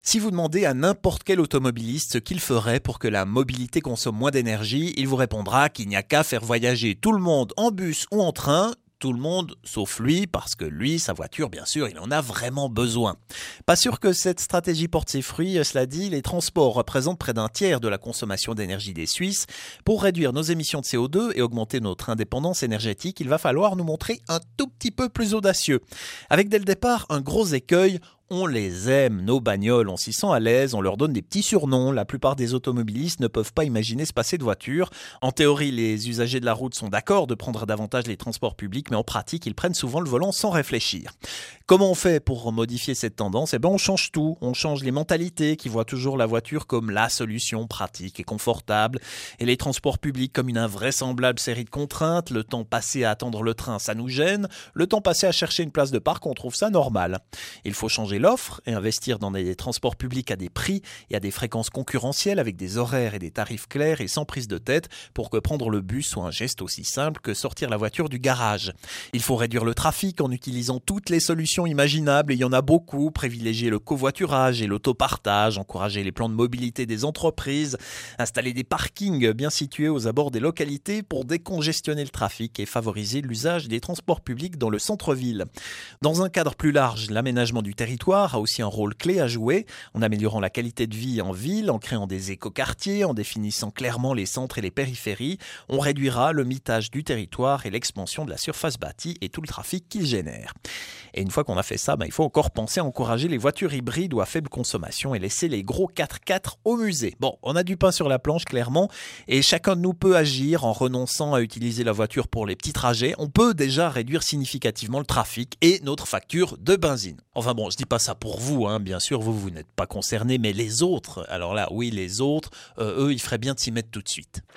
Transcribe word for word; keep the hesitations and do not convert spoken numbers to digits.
Si vous demandez à n'importe quel automobiliste ce qu'il ferait pour que la mobilité consomme moins d'énergie, il vous répondra qu'il n'y a qu'à faire voyager tout le monde en bus ou en train. Tout le monde, sauf lui, parce que lui, sa voiture, bien sûr, il en a vraiment besoin. Pas sûr que cette stratégie porte ses fruits, cela dit, les transports représentent près d'un tiers de la consommation d'énergie des Suisses. Pour réduire nos émissions de C O deux et augmenter notre indépendance énergétique, il va falloir nous montrer un tout petit peu plus audacieux. Avec dès le départ un gros écueil. On les aime, nos bagnoles, on s'y sent à l'aise, on leur donne des petits surnoms. La plupart des automobilistes ne peuvent pas imaginer se passer de voiture. En théorie, les usagers de la route sont d'accord de prendre davantage les transports publics, mais en pratique, ils prennent souvent le volant sans réfléchir. Comment on fait pour modifier cette tendance ? Eh bien, on change tout. On change les mentalités qui voient toujours la voiture comme la solution pratique et confortable, et les transports publics comme une invraisemblable série de contraintes. Le temps passé à attendre le train, ça nous gêne. Le temps passé à chercher une place de parc, on trouve ça normal. Il faut changer l'offre et investir dans des transports publics à des prix et à des fréquences concurrentielles avec des horaires et des tarifs clairs et sans prise de tête pour que prendre le bus soit un geste aussi simple que sortir la voiture du garage. Il faut réduire le trafic en utilisant toutes les solutions imaginables et il y en a beaucoup, privilégier le covoiturage et l'autopartage, encourager les plans de mobilité des entreprises, installer des parkings bien situés aux abords des localités pour décongestionner le trafic et favoriser l'usage des transports publics dans le centre-ville. Dans un cadre plus large, l'aménagement du territoire a aussi un rôle clé à jouer en améliorant la qualité de vie en ville, en créant des écoquartiers, en définissant clairement les centres et les périphéries. On réduira le mitage du territoire et l'expansion de la surface bâtie et tout le trafic qu'il génère. Et une fois qu'on a fait ça, ben, il faut encore penser à encourager les voitures hybrides ou à faible consommation et laisser les gros quatre-quatre au musée. Bon, on a du pain sur la planche clairement et chacun de nous peut agir en renonçant à utiliser la voiture pour les petits trajets. On peut déjà réduire significativement le trafic et notre facture de benzine. Enfin bon, je dis pas ça pour vous, hein. Bien sûr, vous, vous n'êtes pas concernés, mais les autres, alors là, oui, les autres, euh, eux, il ferait bien de s'y mettre tout de suite.